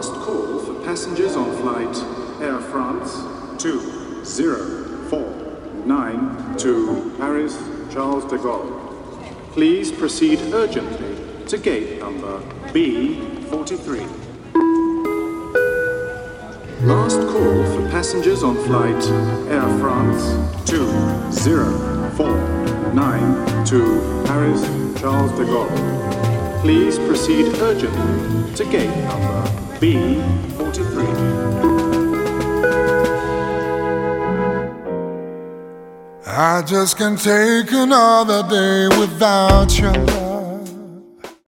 Last call for passengers on flight Air France 2049 to Paris Charles de Gaulle. Please proceed urgently to gate number B43. Last call for passengers on flight Air France 2049 to Paris Charles de Gaulle. Please proceed urgently to gate number B43. I just can't take another day without your love.